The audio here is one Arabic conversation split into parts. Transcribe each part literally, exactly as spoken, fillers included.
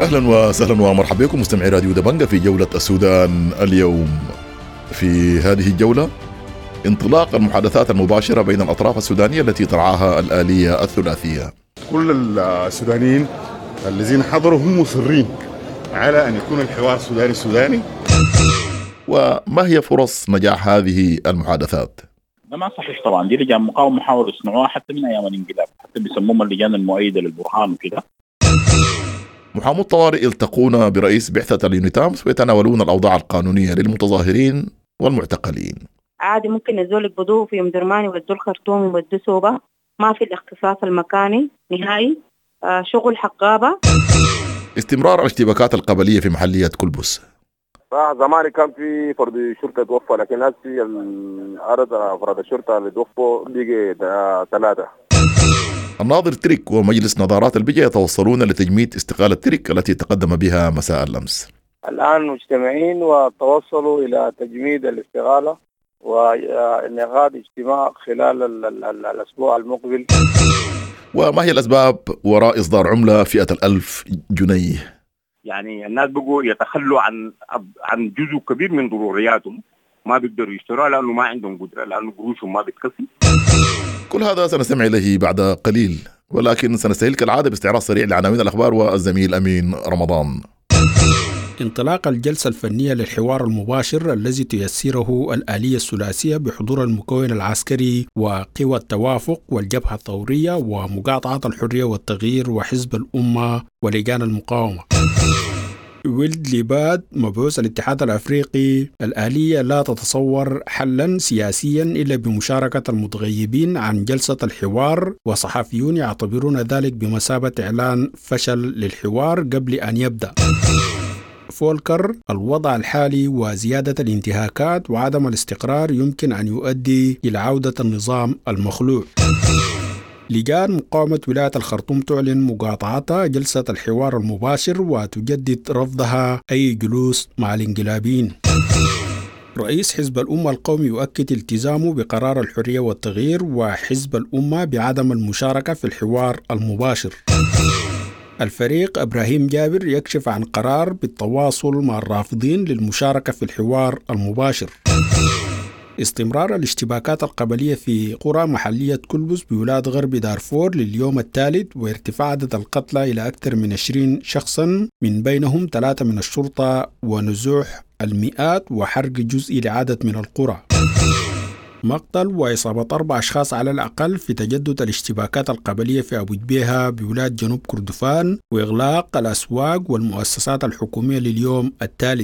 أهلا وسهلا ومرحبا بكم مستمعي راديو دبنجة في جولة السودان اليوم. في هذه الجولة انطلاق المحادثات المباشرة بين الأطراف السودانية التي ترعاها الآلية الثلاثية. كل السودانيين الذين حضروا هم مصرين على أن يكون الحوار السوداني سوداني. وما هي فرص نجاح هذه المحادثات؟ ده ما صحيح طبعا، دي لجان مقاومة حاولوا يصنعوها حتى من أيام الانقلاب، حتى بيسموهم اللجان المؤيدة للبرهان وكده. محامو الطوارئ يلتقون برئيس بعثة اليونيتامس ويتناولون الأوضاع القانونية للمتظاهرين والمعتقلين. عادي ممكن نزول يقبضوه في يوم درمان يودوه الخرطوم يودوه سوبا، ما في الاختصاص المكاني نهائي. آه شغل حقابة. استمرار الاشتباكات القبلية في محلية كلبس. زمان كان في فرد شرطة توفى، لكن هسه الأرض أفراد الشرطة اللي توفوا بيجي ثلاثة. الناظر تريك ومجلس نظارات البجة يتوصلون لتجميد استقالة تريك التي تقدم بها مساء الأمس. الآن مجتمعين وتوصلوا إلى تجميد الاستقالة وإنعقاد اجتماع خلال ال ال ال الأسبوع المقبل. وما هي الأسباب وراء إصدار عملة فئة الألف جنيه؟ يعني الناس بقوا يتخلوا عن عن جزء كبير من ضرورياتهم، ما بيقدروا يشتروها لأنه ما عندهم قدرة، لأنه قروشهم ما بتكفي. كل هذا سنستمع إليه بعد قليل، ولكن سنستهل كالعادة باستعراض سريع لعناوين الأخبار والزميل أمين رمضان. انطلاق الجلسة الفنية للحوار المباشر الذي تيسره الآلية الثلاثية بحضور المكون العسكري وقوى التوافق والجبهة الثورية ومقاطعة الحرية والتغيير وحزب الأمة ولجان المقاومة. ولد لباد مبعوث الاتحاد الأفريقي: الآلية لا تتصور حلا سياسيا إلا بمشاركة المتغيبين عن جلسة الحوار، وصحفيون يعتبرون ذلك بمثابة إعلان فشل للحوار قبل أن يبدأ. فولكر: الوضع الحالي وزيادة الانتهاكات وعدم الاستقرار يمكن أن يؤدي إلى عودة النظام المخلوع. لجان مقاومة ولاية الخرطوم تعلن مقاطعتها جلسة الحوار المباشر وتجدد رفضها أي جلوس مع الانقلابيين. رئيس حزب الأمة القومي يؤكد التزامه بقرار الحرية والتغيير وحزب الأمة بعدم المشاركة في الحوار المباشر. الفريق إبراهيم جابر يكشف عن قرار بالتواصل مع الرافضين للمشاركة في الحوار المباشر. استمرار الاشتباكات القبلية في قرى محلية كلبس بولاية غرب دارفور لليوم الثالث، وارتفاع عدد القتلى إلى أكثر من عشرين شخصا، من بينهم ثلاثة من الشرطة، ونزوح المئات وحرق جزئي لعدد من القرى. مقتل وإصابة أربع أشخاص على الأقل في تجدد الاشتباكات القبلية في أبو جبيهة بولاية جنوب كردفان، وإغلاق الأسواق والمؤسسات الحكومية لليوم الثالث.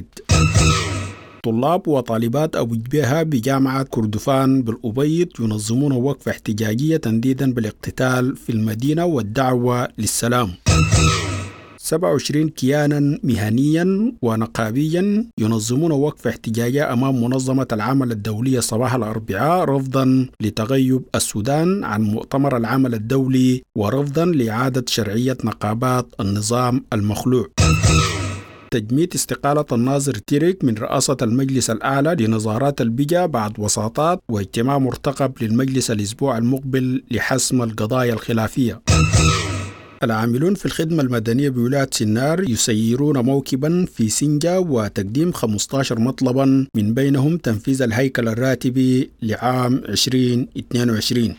طلاب وطالبات أبو جبيهة بجامعة كردفان بالأبيض ينظمون وقفة احتجاجية تنديدا بالاقتتال في المدينة والدعوة للسلام. سبعة وعشرين كيانا مهنيا ونقابيا ينظمون وقفة احتجاجية أمام منظمة العمل الدولية صباح الأربعاء، رفضا لتغيب السودان عن مؤتمر العمل الدولي ورفضا لإعادة شرعية نقابات النظام المخلوع. تجميد استقالة الناظر تيريك من رئاسة المجلس الأعلى لنظارات البجة بعد وساطات، واجتماع مرتقب للمجلس الأسبوع المقبل لحسم القضايا الخلافية. العاملون في الخدمة المدنية بولاية سنار يسيرون موكبا في سنجا وتقديم خمسة عشر مطلبا، من بينهم تنفيذ الهيكل الراتبي لعام عشرين اثنين وعشرين.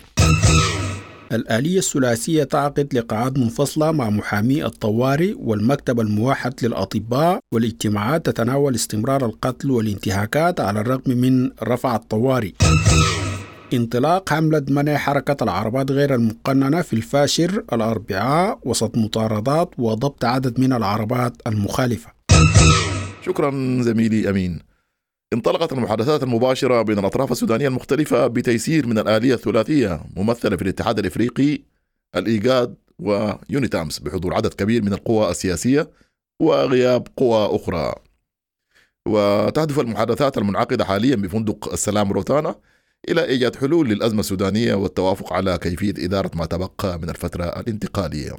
الآلية الثلاثية تعقد لقاءات منفصلة مع محامي الطوارئ والمكتب الموحد للأطباء، والاجتماعات تتناول استمرار القتل والانتهاكات على الرغم من رفع الطوارئ. انطلاق حملة منع حركة العربات غير المقننة في الفاشر الأربعاء وسط مطاردات وضبط عدد من العربات المخالفة. شكرا زميلي أمين. انطلقت المحادثات المباشرة بين الأطراف السودانية المختلفة بتيسير من الآلية الثلاثية ممثلة في الاتحاد الإفريقي، الإيجاد ويونيتامس، بحضور عدد كبير من القوى السياسية وغياب قوى أخرى. وتهدف المحادثات المنعقدة حاليا بفندق السلام روتانا إلى إيجاد حلول للأزمة السودانية والتوافق على كيفية إدارة ما تبقى من الفترة الانتقالية.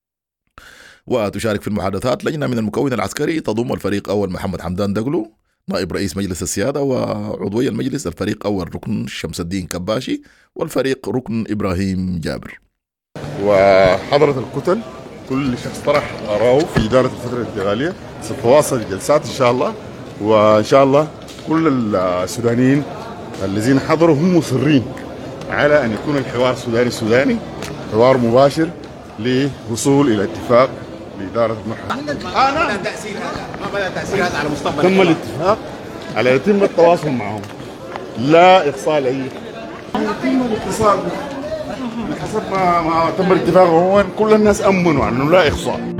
وتشارك في المحادثات لجنة من المكون العسكري تضم الفريق أول محمد حمدان دقلو نائب رئيس مجلس السيادة، وعضوي المجلس الفريق أول ركن شمس الدين كباشي، والفريق ركن إبراهيم جابر. وحضرت الكتل كل شخص طرح آراءه في إدارة الفترة الانتقالية. ستواصل الجلسات إن شاء الله، وإن شاء الله كل السودانيين الذين حضروا هم مصرين على أن يكون الحوار السوداني السوداني حوار مباشر للوصول إلى اتفاق لإدارة المرحلة. ما بدأ تأثير هذا ما بدأ تأثير هذا على مستقبل تم الاتفاق على يتم التواصل معهم، لا إفصال أي يتم الاتصال بحسب ما, ما تم الاتفاق. هو كل الناس أمنوا أنه لا إخصاء.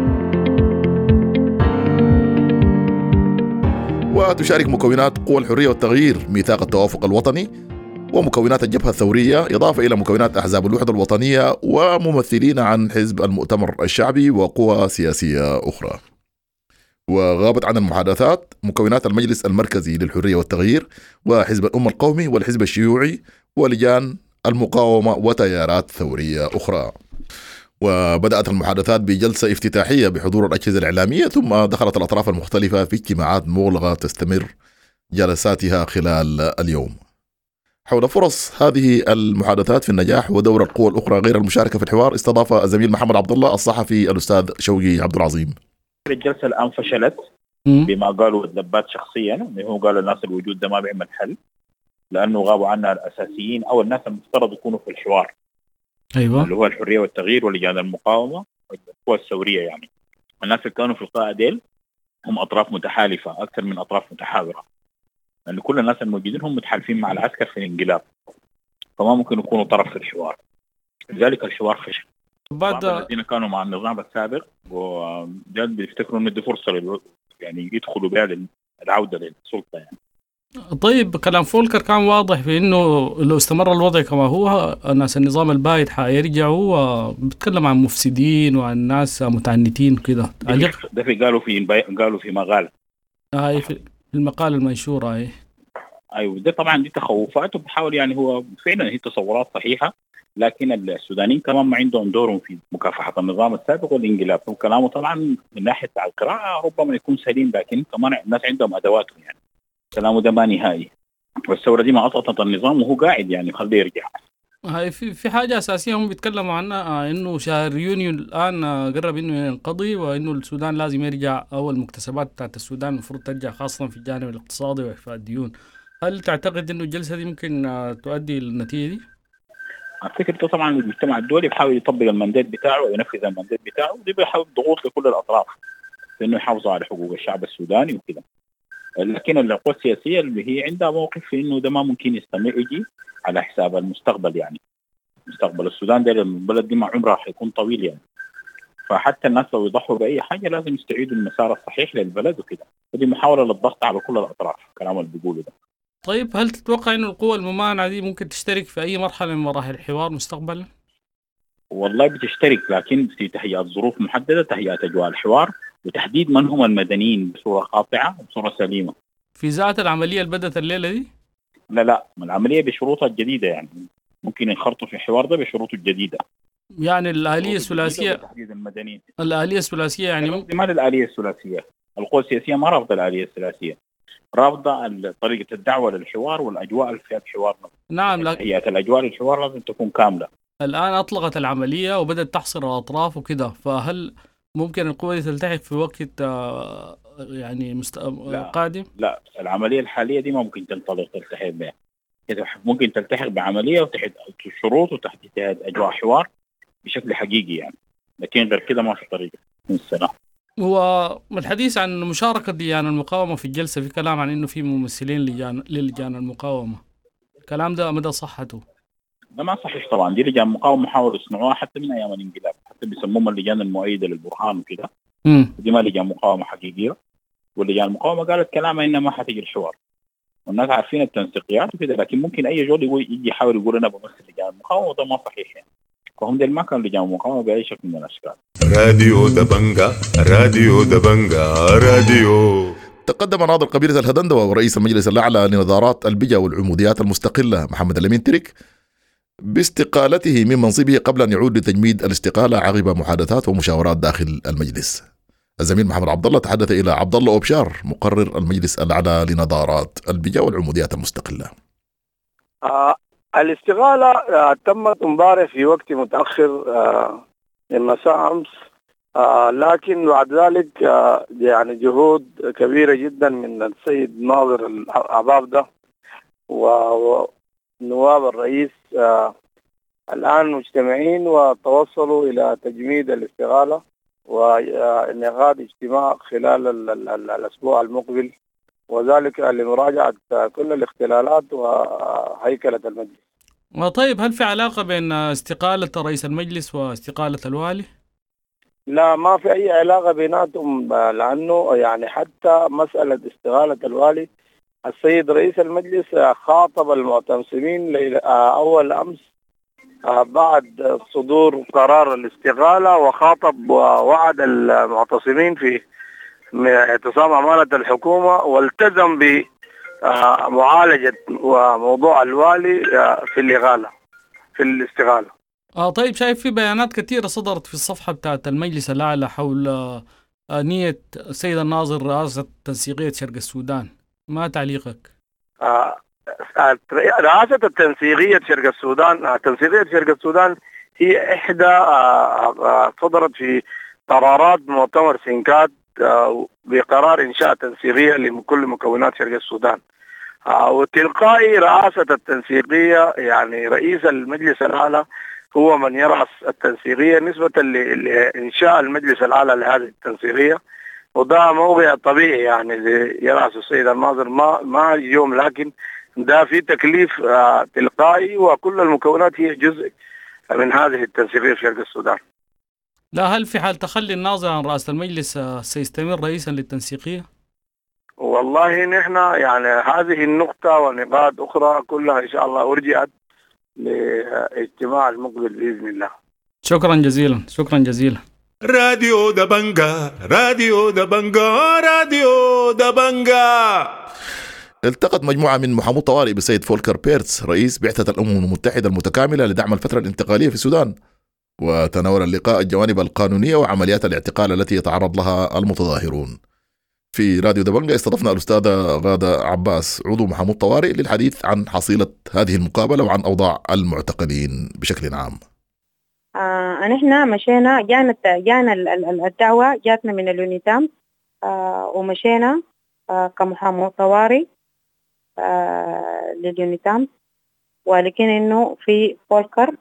وتشارك مكونات قوى الحرية والتغيير ميثاق التوافق الوطني، ومكونات الجبهة الثورية، إضافة إلى مكونات أحزاب الوحدة الوطنية وممثلين عن حزب المؤتمر الشعبي وقوى سياسية أخرى. وغابت عن المحادثات مكونات المجلس المركزي للحرية والتغيير وحزب الأمة القومي والحزب الشيوعي ولجان المقاومة وتيارات ثورية أخرى. وبدأت المحادثات بجلسة افتتاحية بحضور الأجهزة الإعلامية، ثم دخلت الأطراف المختلفة في اجتماعات مغلقة تستمر جلساتها خلال اليوم. حول فرص هذه المحادثات في النجاح ودور القوى الأخرى غير المشاركة في الحوار، استضاف الزميل محمد عبد الله الصحفي الأستاذ شوقي عبد العظيم. الجلسة الآن فشلت بما قالوا الدبات شخصيا، اللي هو قال الناس الوجود ده ما بيعمل حل، لأنه غابوا عنها الأساسيين أو الناس المفترض يكونوا في الحوار. أيوة. اللي هو الحرية والتغيير ولجان المقاومة والقوى الثورية. يعني الناس اللي كانوا في القاعة ديل هم أطراف متحالفة أكثر من أطراف متحاورة، لأن كل الناس الموجودين هم متحالفين مع العسكر في الانقلاب، فما ممكن يكونوا طرف في الحوار. لذلك الحوار فشل. بعض الذين كانوا مع النظام السابق وجد بيفتكروا إنه دي فرصة يعني يدخلوا بها للعودة للسلطة يعني. طيب كلام فولكر كان واضح في إنه لو استمر الوضع كما هو الناس النظام البايد حيرجعوا، وبتكلم عن مفسدين وعن ناس متعنتين كده. ده في قالوا في قالوا في مقال هاي في المقال المنشور هاي. أيوة ده طبعا دي تخوفات، وبحاول يعني هو فعلا هي تصورات صحيحة، لكن السودانيين كمان ما عندهم دورهم في مكافحة النظام السابق والانقلاب. وكلامه طبعا من ناحية القراءة ربما يكون سليم، لكن كمان الناس عندهم أدواتهم يعني. كلامه ده ما نهائي، والثورة دي ما أسقطت النظام وهو قاعد يعني خليه يرجع. هاي في في حاجة أساسية هم بيتكلموا عنها، إنه شهر يونيو الآن قرب إنه ينقضي، وإنه السودان لازم يرجع، أو المكتسبات بتاعت السودان المفروض ترجع، خاصة في الجانب الاقتصادي وإخفاء الديون. هل تعتقد إنه الجلسة دي ممكن تؤدي للنتيجة دي؟ أفتكر طبعا المجتمع الدولي بيحاول يطبق المندات بتاعه وينفذ المندات بتاعه، ودي بيحاول ضغوط لكل الأطراف في إنه يحافظوا على حقوق الشعب السوداني وكده. لكن القوى السياسية اللي هي عندها موقف في إنه ده ما ممكن يستمر يجي على حساب المستقبل، يعني مستقبل السودان ده البلد دي مع عمرها حيكون طويل يعني. فحتى الناس لو يضحوا بأي حاجة لازم يستعيدوا المسار الصحيح للبلد وكده، ودي محاولة للضغط على كل الأطراف كلام اللي بيقولوا ده. طيب هل تتوقع إنه القوى الممانعة دي ممكن تشترك في أي مرحلة من مراحل الحوار مستقبلا؟ والله بتشترك، لكن في تهيئة ظروف محددة، تهيئة أجواء الحوار، وتحديد من هم المدنيين بصورة قاطعة وبصورة سليمة. في ذات العملية اللي بدأت الليلة دي؟ لا لا، العملية بشروطها الجديدة، يعني ممكن ينخرطوا في الحوار ده بشروطه الجديدة. يعني الآلية الثلاثية، تحديد المدنيين. الآلية الثلاثية يعني ممكن ما الآلية الثلاثية. القوى السياسية ما رافضة الآلية الثلاثية، رافضة طريقة الدعوة للحوار والأجواء اللي فيها الحوار. نعم، لكن هي الأجواء للحوار لازم تكون كاملة. الآن أطلقت العملية وبدأت تحصر الأطراف وكده، فهل ممكن القوى دي تلتحق في وقت يعني مست... لا. قادم؟ لا، العملية الحالية دي ما ممكن تنطلق تلتحق بها. ممكن تلتحق بعملية وتحت شروط وتحت أجواء حوار بشكل حقيقي يعني، لكن غير كده ما في طريقة من السنة. والحديث عن مشاركة لجان المقاومة في الجلسة، في كلام عن إنه في ممثلين لجان للجان المقاومة، الكلام ده مدى صحته؟ ده ما صحيح طبعا. دي لجان مقاومة حاولوا يصنعوها حتى من أيام الانقلاب، حتى بيسموهم اللجان المؤيدة للبرهان وكده. دي ما لجان مقاومة حقيقية، واللجان المقاومة قالت كلامها إنها ما حتيجي الحوار، والناس عارفين التنسيقيات وكده. لكن ممكن أي جول يجي يحاول يقول أنا بمثل لجان المقاومة، وده ما صحيح يعني. فهم دل ما كان لجان المقاومة بأي شكل من الأشكال. راديو دبنجا راديو دبنجا راديو. تقدم ناظر قبيلة الهدندوة ورئيس المجلس الأعلى لنظارات البجا والعموديات المستقلة محمد الأمين ترك باستقالته من منصبه قبل أن يعود لتجميد الاستقالة عقب محادثات ومشاورات داخل المجلس. الزميل محمد عبد الله تحدث إلى عبد الله أوبشار مقرر المجلس الأعلى لنظارات البجا والعموديات المستقلة. آه الاستقالة آه تمت امبارح في وقت متأخر آه من مساء أمس آه لكن بعد ذلك آه يعني جهود كبيرة جدا من السيد ناظر العباب ده ونواب الرئيس آه الآن مجتمعين وتوصلوا إلى تجميد الاستقالة وانعقاد اجتماع خلال ال ال ال الأسبوع المقبل، وذلك لمراجعة كل الاختلالات وهيكلة المجلس. وطيب هل في علاقة بين استقالة رئيس المجلس واستقالة الوالي؟ لا، ما في أي علاقة بيناتهم، لأنه يعني حتى مسألة استقالة الوالي السيد رئيس المجلس خاطب المعتصمين أول أمس بعد صدور قرار الاستقالة، وخاطب ووعد المعتصمين في اعتصام عمالة الحكومة، والتزم بمعالجة موضوع الوالي في الإغالة في الاستقالة. آه طيب، شايف في بيانات كثيرة صدرت في الصفحة بتاعت المجلس الأعلى حول آه نية السيد الناظر رئاسة تنسيقية شرق السودان، ما تعليقك؟ آه رئاسة التنسيقية شرق السودان، تنسيقية شرق السودان هي إحدى آه صدرت في قرارات مؤتمر سنكات آه بقرار إنشاء تنسيقية لكل مكونات شرق السودان، آه وتلقائي رئاسة التنسيقية يعني رئيس المجلس الأعلى هو من يرأس التنسيقية نسبة لإنشاء المجلس الأعلى لهذه التنسيقية، وده موضع طبيعي يعني يرأس السيد الناظر ما ما اليوم، لكن ده في تكليف آه تلقائي، وكل المكونات هي جزء من هذه التنسيقية في شرق السودان. لا، هل في حال تخلي الناظر عن رئاسة المجلس آه سيستمر رئيسا للتنسيقية؟ والله نحن يعني هذه النقطة ونقاط أخرى كلها إن شاء الله أرجعت لاجتماع المقبل بإذن الله. شكرا جزيلا، شكرا جزيلا. راديو دبنجا، راديو دبنجا، راديو دبنجا. التقت مجموعة من محامو الطوارئ بالسيد فولكر بيرتس رئيس بعثة الأمم المتحدة المتكاملة لدعم الفترة الانتقالية في السودان، وتناول اللقاء الجوانب القانونية وعمليات الاعتقال التي يتعرض لها المتظاهرون. في راديو دبنجا استضفنا الأستاذة غادة عباس عضو محامو الطوارئ للحديث عن حصيلة هذه المقابلة وعن أوضاع المعتقلين بشكل عام. آه نحن مشينا جانا جانا الدعوة جاتنا من اليونيتام آه ومشينا آه كمحامو طوارئ آه لليونيتام، ولكن إنه في فولكر،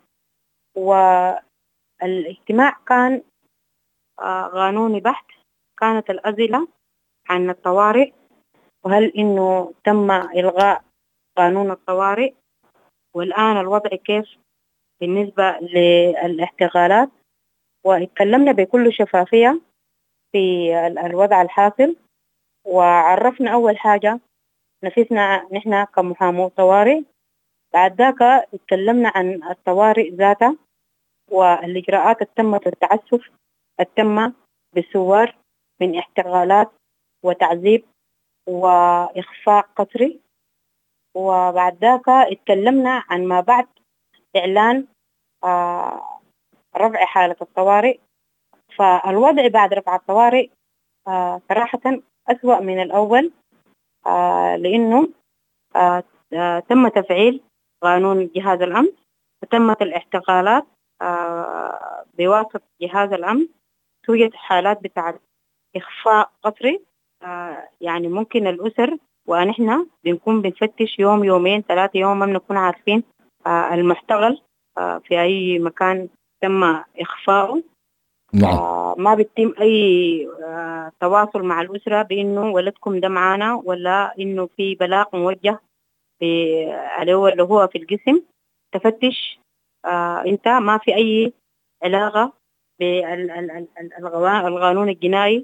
والاجتماع كان آه قانوني بحت. كانت الأسئلة عن الطوارئ، وهل إنه تم إلغاء قانون الطوارئ، والآن الوضع كيف بالنسبة للاحتقالات، واتكلمنا بكل شفافية في الوضع الحاصل، وعرفنا أول حاجة نفسنا نحن كمحامو طوارئ. بعد ذاك اتكلمنا عن الطوارئ ذاتها والإجراءات التمت التعسف التم بالثوار من احتقالات وتعذيب وإخفاء قسري. وبعد ذاك اتكلمنا عن ما بعد إعلان آه رفع حالة الطوارئ. فالوضع بعد رفع الطوارئ آه صراحة أسوأ من الأول، آه لأنه آه آه تم تفعيل قانون جهاز الأمن، وتمت الاحتقالات آه بواسطة جهاز الأمن. توجد حالات بتاعت إخفاء قسري، آه يعني ممكن الأسر ونحن بنكون بنفتش يوم يومين ثلاثة يوم ما بنكون عارفين آه المحتغل آه في أي مكان تم إخفاؤه. نعم. آه ما بيتم أي آه تواصل مع الأسرة بإنه ولدكم ده معانا، ولا إنه في بلاغ موجه عليه اللي هو في القسم تفتش. آه أنت ما في أي علاقة بالقانون الجنائي،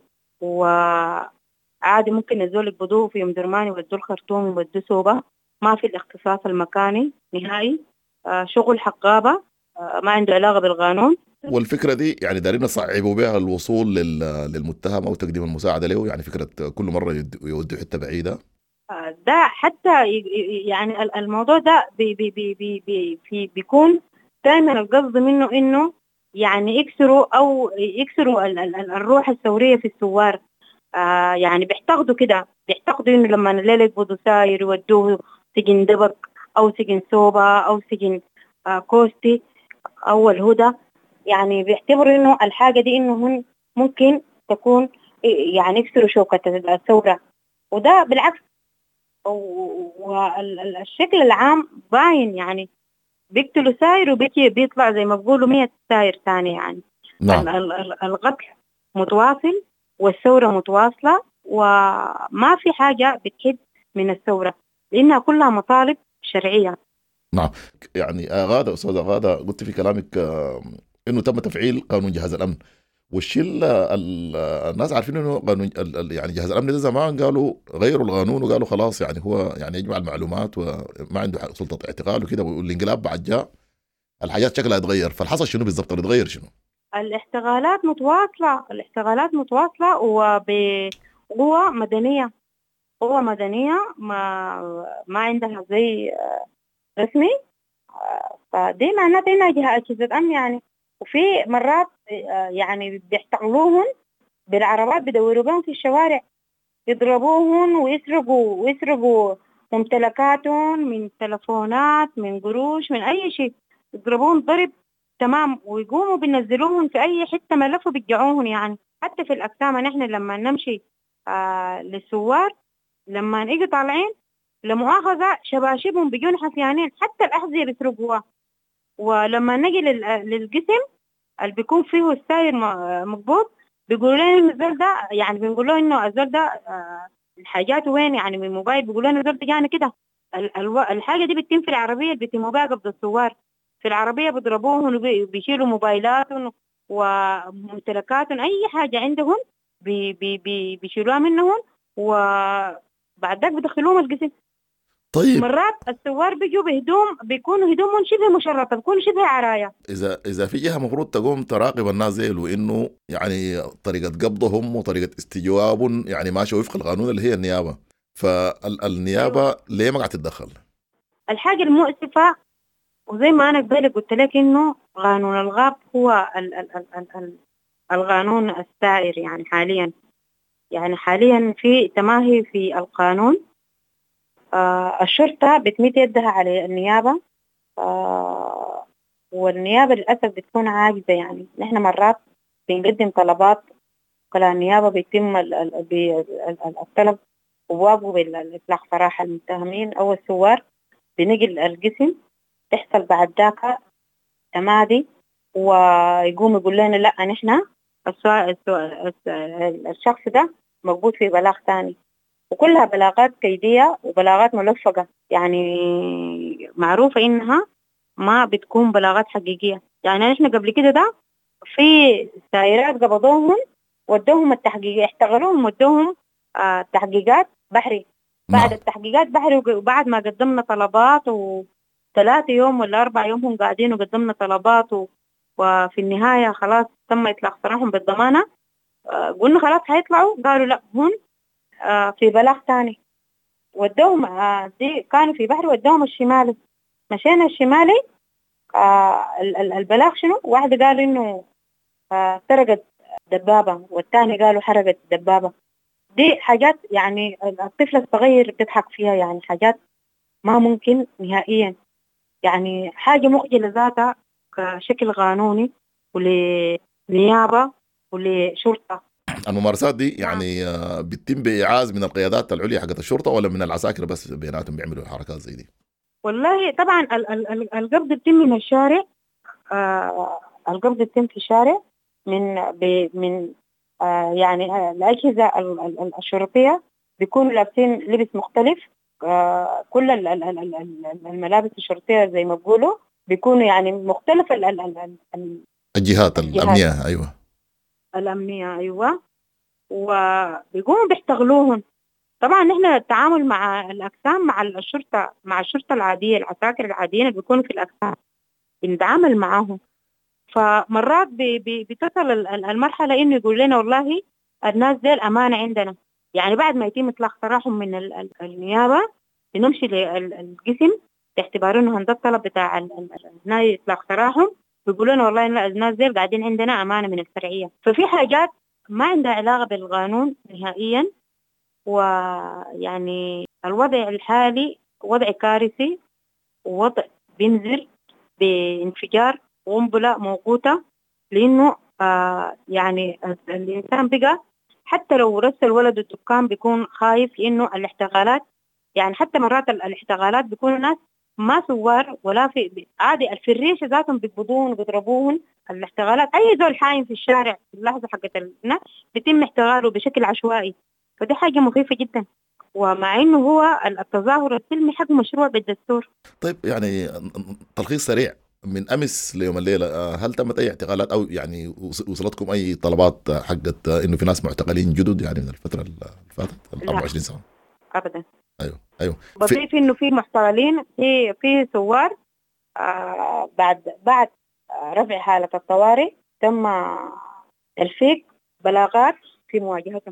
وعادي ممكن يزول يقبضوه في يوم درماني ويودوه الخرطوم ويودوه سوبا. ما في الاختصاص المكاني نهائي. آه شغل حقابة آه ما عنده علاقة بالقانون. والفكرة دي يعني دارين نصعبوا بها الوصول للمتهم أو تقديم المساعدة له، يعني فكرة كل مرة يودوا حتة بعيدة. آه ده حتى يعني الموضوع ده بي بي بي بي بي بي بيكون دائما القصد منه إنه يعني يكسروا أو يكسروا ال ال الروح الثورية في الثوار. آه يعني بيحتقدوا كده، بيحتقدوا إنه لما الليلة يقبضوا ساير يودوه سجن دبك أو سجن سوبا أو سجن آه كوستي أو الهدى. يعني بيعتبروا إنه الحاجة دي إنه من ممكن تكون يعني يكسروا شوكة الثورة، وده بالعكس. والشكل العام باين يعني بيقتلوا ساير وبيجي بيطلع زي ما بيقولوا مية ساير ثاني يعني. نعم. القتل متواصل والثورة متواصلة، وما في حاجة بتحد من الثورة لأنها كلها مطالب شرعية. نعم. يعني غادة أستاذة غادة قلت في كلامك إنه تم تفعيل قانون جهاز الأمن، والشيء الناس عارفين إنه قانون يعني جهاز الأمن ده زمان قالوا غيروا القانون وقالوا خلاص يعني هو يعني يجمع المعلومات وما عنده سلطة اعتقال وكده، والانقلاب بعد جاء الحاجات شكلها اتغير. فالحصل شنو بالضبط اللي اتغير شنو؟ الاحتغالات متواصلة الاحتغالات متواصلة وبقوة مدنية قوة مدنية ما ما عندها زي رسمي، فدي معناتها إنها جهة أجهزة أمن يعني. وفي مرات يعني بيحتغلوهم بالعربات، بدوروا بهم في الشوارع، يضربوهم ويسرقوا ويسرقوا ممتلكاتهم من تلفونات من قروش من أي شيء، يضربوهم ضرب تمام، ويقوموا بينزلوهم في أي حتة ملف وبيرجعوهم يعني. حتى في الأقسام نحن لما نمشي آه للسوار لما نيجي طالعين لمؤاخذة شباشبهم بيجون حفيانين، حتى الأحذية بيسرقوها. ولما نجي للقسم اللي بيكون فيه الساير مقبوض بيقولوا لنا الزول ده يعني بنقول له إنه الزول ده آه الحاجات وين يعني من الموبايل، بيقولوا لنا الزول ده جانا كده. الحاجة دي بتتم في العربية اللي بيتم بها قبض السوار، في العربية بيضربوهم وبيشيلوا موبايلاتهم وممتلكاتهم أي حاجة عندهم بي بي بي بيشيلوها منهم، وبعد ذلك بدخلوهم القسم. طيب مرات السوار بيجوا بهدوم بيكونوا هدومهم شبه مشرطة، بيكونوا شبه عرايا. إذا إذا في جهة مفروض تقوم تراقب الناس زي وإنه يعني طريقة قبضهم وطريقة استجوابهم يعني ماشية وفق القانون اللي هي النيابة، فالنيابة أيوة. ليه ما قاعد تتدخل؟ الحاجة المؤسفة وزي ما أنا قبل قلت لك إنه قانون الغاب هو ال ال ال ال ال القانون السائر يعني حاليا. يعني حاليا في تماهي في القانون. آه الشرطة بتميت يدها على النيابة، آه والنيابة للأسف بتكون عاجزة. يعني نحن مرات بنقدم طلبات على النيابة بيتم الطلب وواجبوا بالإطلاق سراح المتهمين أو الثوار، بنقل القسم تحصل بعد ذاك تمادي ويقوم يقول لنا لا نحن الشخص ده موجود في بلاغ ثاني، وكلها بلاغات كيدية وبلاغات ملفقة يعني معروفة إنها ما بتكون بلاغات حقيقية. يعني نحن قبل كده ده في سائرات قبضوهم ودوهم التحقيق، احتغلوهم ودوهم آه تحقيقات بحري. بعد التحقيقات بحري وبعد ما قدمنا طلبات وثلاثة يوم ولا أربع يوم هم قاعدين وقدمنا طلبات و... وفي النهاية خلاص تم إطلاق سراحهم بالضمانة. آه قلنا خلاص هيطلعوا، قالوا لا هم آه في بلاغ تاني ودوهم آه دي كانوا في بحري ودوهم الشمالي. مشينا الشمالي آه البلاغ شنو؟ واحد قال إنه آه سرقت دبابة والثاني قالوا حرقت دبابة. دي حاجات يعني الطفل الصغير بتضحك فيها، يعني حاجات ما ممكن نهائيا، يعني حاجة مخجلة ذاتها كشكل قانوني ولنيابة ولشرطة. الممارسات دي يعني بتتم بإعاز من القيادات العليا حقت الشرطة ولا من العساكر بس بيناتهم بيعملوا حركات زي دي؟ والله طبعا القبض بيتم من الشارع. آه القبض بيتم في الشارع من من آه يعني الأجهزة الشرطية بيكونوا لابسين لبس مختلف. آه كل الملابس الشرطية زي ما بيقولوا بيكونوا يعني مختلف ال ال ال ال الجهات الأمنية. أيوة الأمنية أيوة، وبيقوموا بيحتغلوهم. طبعا نحن التعامل مع الأقسام مع الشرطة مع الشرطة العادية العساكر العاديين اللي بيكونوا في الأقسام بنتعامل معاهم. فمرات بي بي بتصل المرحلة إنه يقول لنا والله الناس دي الأمانة عندنا. يعني بعد ما يتم إطلاق سراحهم من ال ال النيابة بنمشي للقسم باعتبار إنه هذا الطلب بتاع هنا إطلاق سراحهم، بيقولوا لنا والله الناس دي قاعدين عندنا أمانة من الشرعية. ففي حاجات ما عندها علاقة بالقانون نهائيا. ويعني الوضع الحالي وضع كارثي، ووضع بينذر بانفجار قنبلة موقوتة، لأنه آه يعني الإنسان بقى حتى لو رسل ولده الدكان بيكون خايف إنه الاحتغالات، يعني حتى مرات الاحتغالات بيكونوا ناس ما ثوار ولا في عادي، الفريشة ذاتهم بيقبضوهم وبيضربوهم. الاحتغالات أي زول حايم في الشارع في اللحظة حقت الناس بيتم احتغاله بشكل عشوائي، فدي حاجة مخيفة جدا، ومع إنه هو التظاهر السلمي حق مشروع بالدستور. طيب يعني تلخيص سريع من امس ليوم الليله، هل تمت اي اعتقالات او يعني وصلتكم اي طلبات حقت انه في ناس معتقلين جدد يعني من الفتره اللي فاتت ال أربعة وعشرين ساعه؟ ابدا. ايوه ايوه. بضيف انه في محترلين في في ثوار آه بعد بعد آه رفع حاله الطوارئ تم تلفيق بلاغات في مواجهتهم.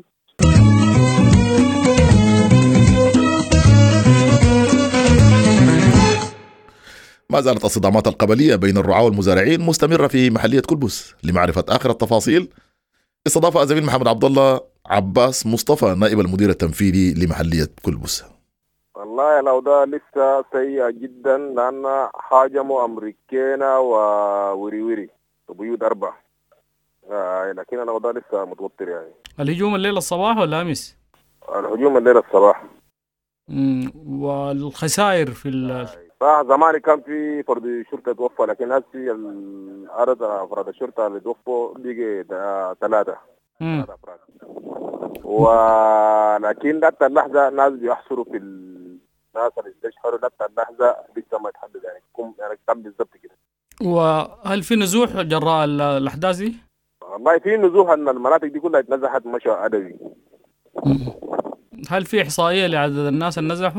ما زالت الصدامات القبلية بين الرعاة والمزارعين مستمرة في محلية كلبس. لمعرفة آخر التفاصيل استضاف الزميل محمد عبد الله عباس مصطفى نائب المدير التنفيذي لمحلية كلبس. والله الأوضاع لسه سيئة جدا لأن هاجموا أمريكينا ووريوري وبيوت أربعة، آه لكن الأوضاع لسه متوتر. يعني الهجوم الليلة الصباح ولا أمس؟ الهجوم الليلة الصباح. امم والخسائر في ال صح زمان كان في فرد شرطة توفى، لكن هسه العدد أفراد الشرطة اللي توفوا بيجي ثلاثة ثلاثة أفراد، ولكن حتى اللحظة الناس بيحصروا في الناس اللي استشهروا حتى اللحظة لسه ما يتحدد يعني كم يعني كم بالضبط كده. وهل في نزوح جراء الأحداث دي؟ والله في نزوح أن المناطق دي كلها اتنزحت مشى عدوي. هل في إحصائية لعدد الناس اللي نزحوا؟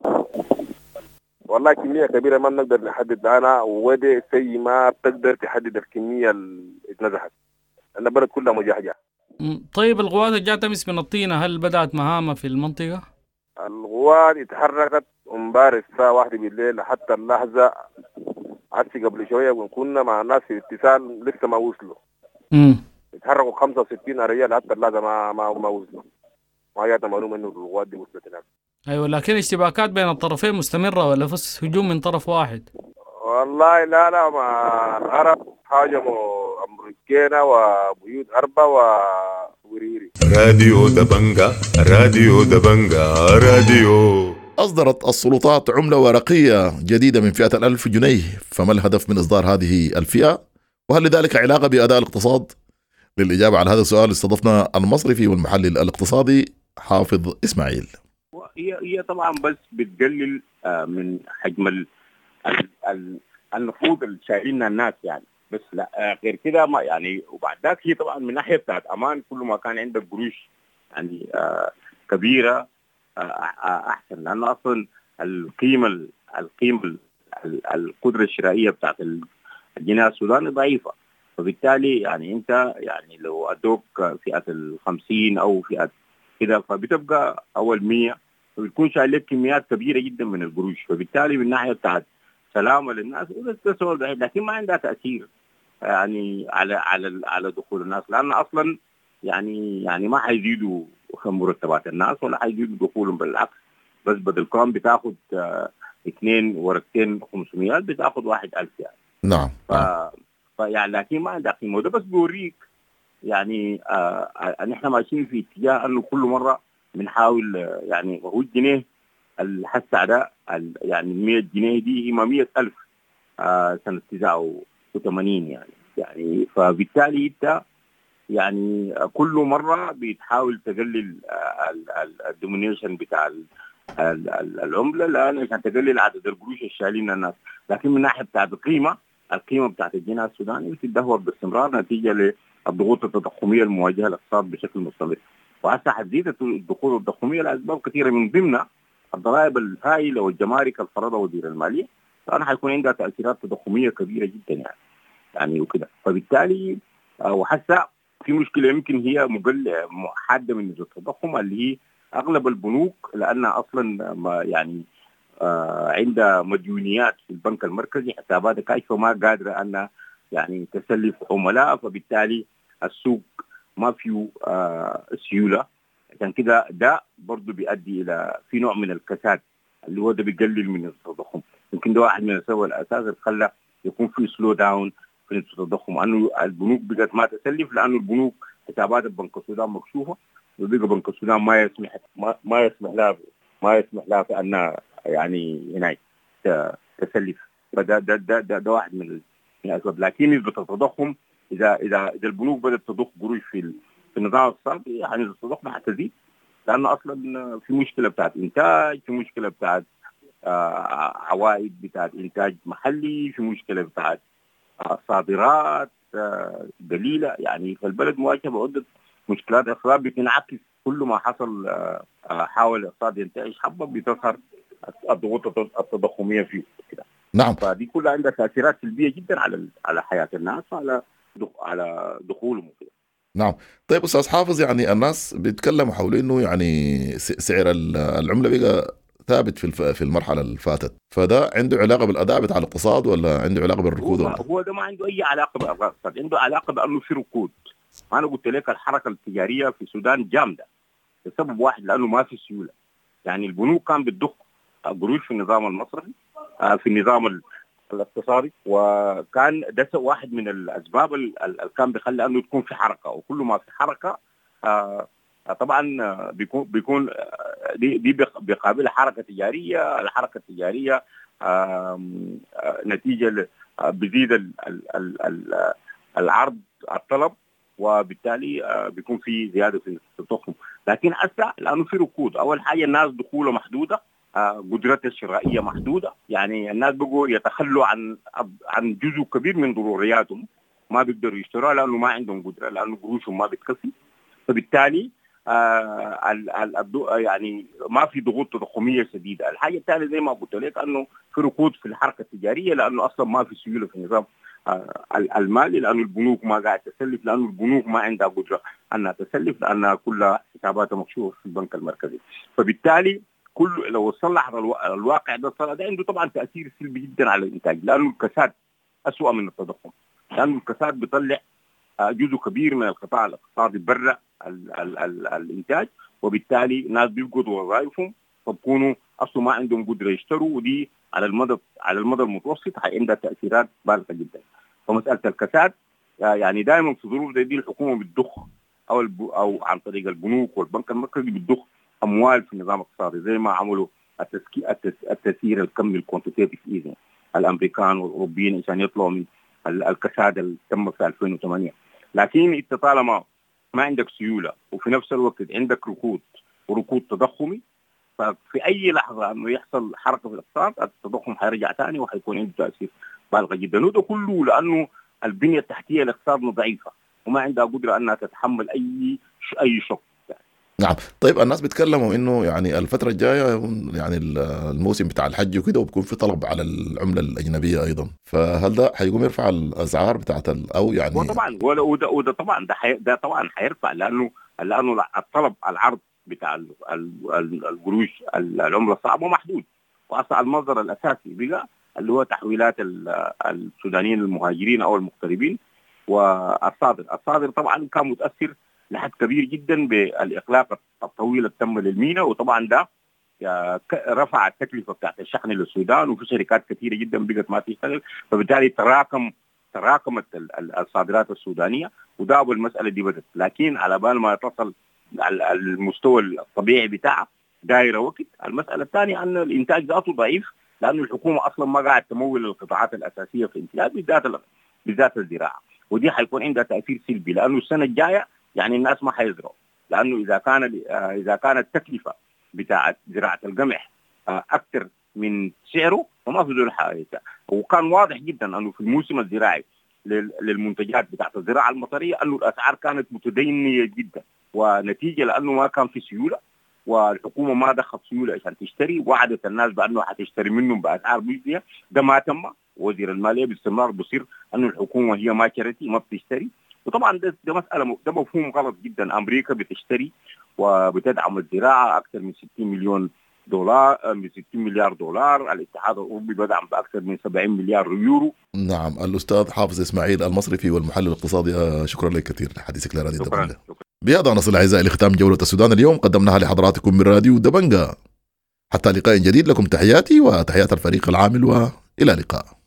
والله كمية كبيرة ما بنقدر نحدد عنها، ودي سي ما بتقدر تحدد الكمية اللي اتنزحت، لأن البلد كلها مجهجة. طيب القوات اللي جات أمس من الطينة هل بدأت مهامة في المنطقة؟ القوات اتحركت امبارح الساعة واحدة بالليل حتى اللحظة عدسي قبل شوية وكنا مع الناس في اتصال لسه ما وصلوا. امم اتحركوا خمسة وستين رجال حتى اللحظة ما ما ما وصلوا. ما جاتنا معلومة إنه القوات دي وصلت هناك. أيوة، لكن اشتباكات بين الطرفين مستمرة ولا بس هجوم من طرف واحد؟ والله لا لا ما العرب هاجموا أمريكينا وبيوت أربعة ووريوري. راديو دبنجا راديو دبنجا راديو. أصدرت السلطات عملة ورقية جديدة من فئة الألف جنيه، فما الهدف من إصدار هذه الفئة؟ وهل لذلك علاقة بأداء الاقتصاد؟ للإجابة على هذا السؤال استضفنا المصرفي والمحلل الاقتصادي حافظ إسماعيل. هي هي طبعا بس بتقلل من حجم النقود اللي شايلينها الناس يعني، بس لا غير كده ما يعني. وبعد ذاك هي طبعا من ناحيه بتاعت امان، كل ما كان عندك قروش يعني آه كبيره آه احسن، لان اصلا القيمه القيمه القدره الشرائيه بتاعت الجنيه السوداني ضعيفه، فبالتالي يعني انت يعني لو ادوك فئه الخمسين او فئه كده فبتبقى اول مية، فبتكون شايل لك كميات كبيره جدا من القروش، فبالتالي من ناحيه بتاعت سلامه للناس لكن ما عندها تاثير يعني على على على دخول الناس، لان اصلا يعني يعني ما حيزيدوا مرتبات الناس ولا حيزيدوا دخولهم، بالعكس بس بدل كان بتاخذ اه اثنين ورقتين خمسمية بتاخذ واحد ألف يعني. نعم. ف... فيعني لكن ما عندها قيمه، وده بس بيوريك يعني آه نحن ماشيين في اتجاه انه كل مره بنحاول آه يعني هو الجنيه الحسع ده يعني مية جنيه دي هي مية ألف آه سنة تسعة وثمانين يعني يعني فبالتالي انت يعني كل مرة بتحاول تقلل الدومينيشن بتاع العملة لأن عشان تقلل عدد القروش الشايلين الناس، لكن من ناحية بتاعت القيمة القيمة بتاعت الجنيه السوداني بتدهور باستمرار نتيجة للضغوط التضخمية المواجهة للاقتصاد بشكل مستمر، وهسه حتزيد الضغوط التضخمية لأسباب كثيرة من ضمنها الضرائب الهائلة والجمارك الفرضها وزير المالية، فأنا حيكون عندها تأثيرات تضخمية كبيرة جدا يعني يعني وكده، فبالتالي وحسا في مشكلة يمكن هي مقل حادة من نسبة التضخم اللي هي أغلب البنوك لأنها أصلا ما يعني آه عندها مديونيات في البنك المركزي، حساباتها كاشفة ما قادرة أن يعني تسلف عملاء، فبالتالي السوق ما فيه آه سيولة، عشان كده ده برضو بيؤدي إلى في نوع من الكساد اللي هو ده بيقلل من التضخم. يمكن ده واحد من السبب الأساس اللي خلى يكون في سلو داون في نسبة التضخم، أنه البنوك بقت ما تسلف لأنه البنوك حسابات البنك السودان مكشوفة، وبقى بنك السودان ما يسمح ما, ما يسمح لها ما يسمح لها في أن يعني هنا تسلف. فده ده ده ده, ده واحد من الأسباب. لكن نسبة التضخم إذا إذا إذا البنوك بدأت تضخ قروش في في النظام الاقتصادي يعني نسبة التضخم حتزيد، لأنه أصلا في مشكلة بتاعت إنتاج، في مشكلة بتاعت آه عوائد بتاعت إنتاج محلي، في مشكلة بتاعت آه صادرات آه قليلة. يعني فالبلد مواجهة بعدة مشكلات اقتصاد بتنعكس كل ما حصل. آه حاول الاقتصاد ينتعش حبة بتظهر الضغوط التضخمية فيه كده. نعم. فدي كلها عندها تأثيرات سلبية جدا على على حياة الناس وعلى على دخولهم وكده. نعم. طيب أستاذ حافظ، يعني الناس بيتكلموا حول إنه يعني سعر العملة بقى ثابت في في المرحلة اللي فاتت، فده عنده علاقة بالأداء بتاع الاقتصاد ولا عنده علاقة بالركود؟ هو, هو ده ما عنده أي علاقة بالاقتصاد، عنده علاقة بأنه في ركود. أنا قلت لك الحركة التجارية في السودان جامدة لسبب واحد، لأنه ما في سيولة. يعني البنوك كان بتضخ قروش في النظام المصرفي في النظام الاقتصادي، وكان ده واحد من الأسباب اللي كان بيخلي أنه تكون في حركة، وكل ما في حركة آه طبعا بيكون بيكون دي دي بيقابلها حركة تجارية. الحركة التجارية آه نتيجة بيزيد ال ال ال العرض الطلب، وبالتالي آه بيكون في زيادة في التضخم. لكن أسرع لأنه في ركود. أول حاجة الناس دخوله محدودة، قدرتها الشرائية محدودة، يعني الناس بقوا يتخلوا عن عن جزء كبير من ضرورياتهم، ما بيقدروا يشتروها لأنه ما عندهم قدرة، لأنه قروشهم ما بتكفي. فبالتالي آه ال ال يعني ما في ضغوط تضخمية شديدة. الحاجة الثانية زي ما قلت لك أنه في ركود في الحركة التجارية، لأنه أصلا ما في سيولة في النظام آه المالي، لأنه البنوك ما قاعد تسلف، لأنه البنوك ما عندها قدرة أنها تسلف لأنها كلها حساباتها مكشوفة في البنك المركزي. فبالتالي كل لو صلح الواقع ده صار ده عنده طبعا تأثير سلبي جدا على الإنتاج، لأنه الكساد أسوأ من التضخم، لأنه الكساد بيطلع جزء كبير من القطاع الاقتصادي برا ال ال ال الإنتاج، وبالتالي ناس بيفقدوا وظائفهم فبكونوا أصلا ما عندهم قدرة يشتروا، ودي على المدى على المدى المتوسط عندها تأثيرات بالغة جدا. فمسألة الكساد يعني دائما في ظروف زي دي الحكومة بتضخ أو أو عن طريق البنوك والبنك المركزي بتضخ أموال في النظام الاقتصادي، زي ما عملوا التسكي التسيير الكمي الكوانتيتيف ايزنج الأمريكان والأوروبيين عشان يطلعوا من الكساد اللي تم في ألفين وثمانية. لكن انت طالما ما عندك سيولة وفي نفس الوقت عندك ركود وركود تضخمي، ففي أي لحظة أنه يحصل حركة في الاقتصاد التضخم حيرجع ثاني وحيكون عنده تأثير بالغ جدا. وده كله لأنه البنية التحتية لاقتصادنا ضعيفة وما عندها قدرة أنها تتحمل أي أي شوك. نعم. طيب الناس بيتكلموا انه يعني الفتره الجايه يعني الموسم بتاع الحج وكده وبيكون في طلب على العمله الاجنبيه ايضا، فهل ده حيقوم يرفع الاسعار بتاعت او يعني؟ وطبعا وده وده طبعا ده حي... ده طبعا حيرفع، لانه لانه الطلب العرض بتاع القروش العمله الصعبه محدود، واصلا المصدر الاساسي بقى اللي هو تحويلات السودانيين المهاجرين او المغتربين، والصادر الصادر طبعا كان متاثر لحد كبير جدا بالإغلاق الطويل اللي تم للمينا، وطبعا ده رفع التكلفة بتاعت الشحن للسودان، وفي شركات كثيرة جدا بقت ما تشتغل، فبالتالي تراكم تراكمت الصادرات السودانية ودابوا المسألة دي بدت. لكن على بال ما تصل المستوى الطبيعي بتاعه دايرة وقت. المسألة الثانية أن الإنتاج ذاته ضعيف، لأن الحكومة أصلا ما قاعد تمول القطاعات الأساسية في الإنتاج بالذات بالذات الزراعة، ودي حيكون عندها تأثير سلبي، لأنه السنة الجاية يعني الناس ما حيزرعوا، لأنه إذا كان إذا كانت التكلفة بتاعت زراعة القمح أكثر من سعره فما في ذو حاجة. وكان واضح جدا أنه في الموسم الزراعي للمنتجات بتاعت الزراعة المطرية أنه الأسعار كانت متدينية جدا، ونتيجة لأنه ما كان في سيولة والحكومة ما دخلت سيولة عشان تشتري، وعدت الناس بأنه حتشتري منهم بأسعار مجزية، ده ما تم. وزير المالية باستمرار بصير أنه الحكومة هي ما شرتي ما بتشتري، وطبعا ده, ده مسألة ده مفهوم غلط جدا. أمريكا بتشتري وبتدعم الزراعة أكثر من ستين مليون دولار من ستين مليار دولار، الاتحاد الأوروبي بدعم بأكثر من سبعين مليار يورو. نعم. الأستاذ حافظ إسماعيل المصرفي والمحلل الاقتصادي، شكرا لك كثير لحديثك لراديو دبنجة. بهذا نصل أعزائي لختام جولة السودان اليوم قدمناها لحضراتكم من راديو دبنجة. حتى لقاء جديد لكم تحياتي وتحيات الفريق العامل، وإلى اللقاء.